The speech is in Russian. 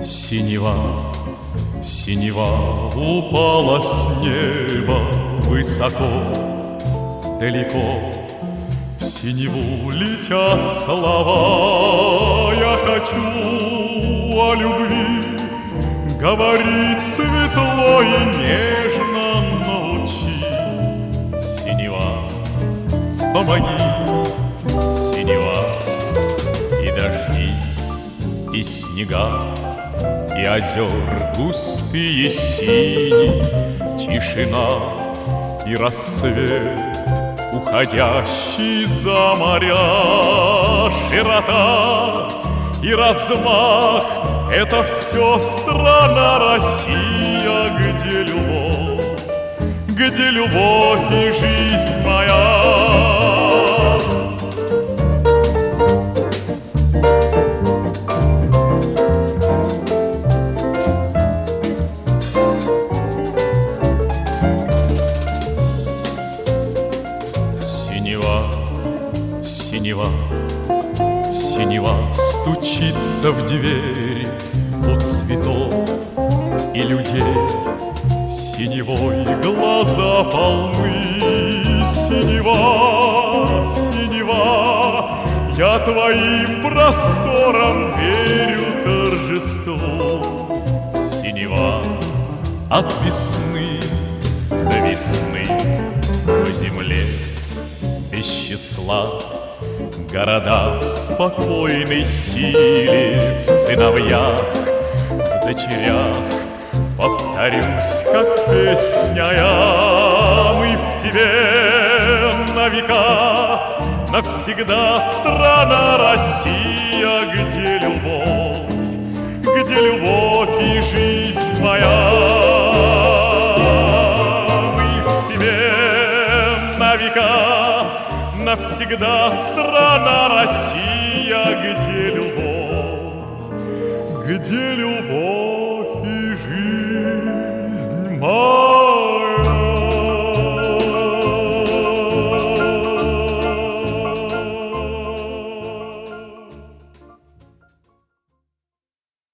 Синева, синева упала с неба высоко, далеко. В синеву летят слова. Я хочу о любви говорить светло и нежно, научи. Синева, помоги, синева, и дожди, и снега, и озер густые синие, тишина и рассвет, уходящий за моря. Широта и размах — это все страна Россия, где любовь и жизнь моя. Синева, синева стучится в двери у цветов и людей. Синевой глаза полны. Синева, синева, я твоим просторам верю торжеству. Синева, от весны до весны по земле без числа города в спокойной силе, в сыновьях, в дочерях. Повторюсь, как песня я, мы в тебе на века, навсегда страна Россия, где любовь и жизнь моя. Мы в тебе на века, навсегда страна Россия, где любовь и жизнь моя.